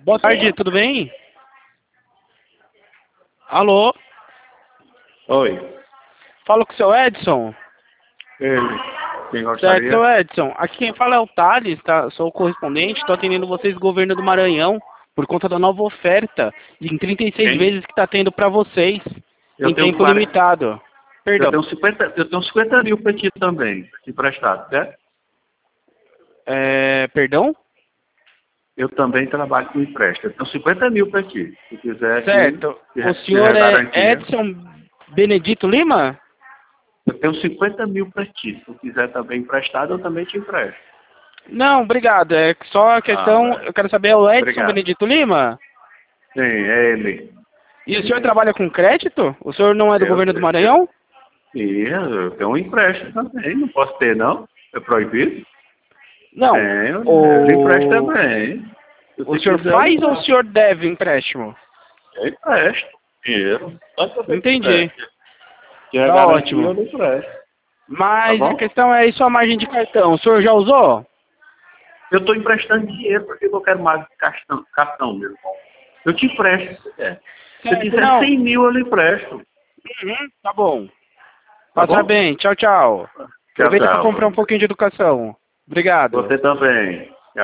Boa tarde, tudo bem? Alô? Oi, Falo com o seu Edson. ele. Quem Certo, gostaria? seu Edson. Aqui quem fala é o Thales, tá? Sou o correspondente, estou atendendo vocês do governo do Maranhão por conta da nova oferta em 36 Quem? vezes que está tendo para vocês Eu em tenho tempo 40, limitado. Perdão. eu tenho 50 mil para ti também, emprestado, certo? Perdão? Eu também trabalho com empréstimo. Eu tenho 50 mil para ti. Se quiser aqui, Certo. se O se senhor é garantia. Edson Benedito Lima? Eu tenho 50 mil para ti. Se tu quiser também emprestado, eu também te empresto. Não, obrigado. É só a questão, Velho. eu quero saber, é o Edson Obrigado. Benedito Lima? Sim, é ele. E o senhor trabalha com crédito? O senhor não é do governo do Eu, Maranhão? eu tenho um empréstimo também. Não posso ter, não? É proibido? Não. Tenho, eu lhe empresto O, também. Se o você senhor quiser, eu lhe faz ou o empresto. senhor deve empréstimo? Eu empresto dinheiro. Quanto você Entendi. quiser. Se é Tá garantia, eu ótimo. lhe empresto. Tá Mas a bom? questão é só a margem de cartão. O senhor já usou? Eu estou emprestando dinheiro porque eu quero mais cartão, meu irmão. Eu te empresto, se quiser. Se você Certo, quiser não. 100 mil, eu lhe empresto. Tá bom. Tá Passa bom? bem. Tchau, tchau. Tchau, Aproveita para tchau. comprar um pouquinho de educação. Obrigado. Você também.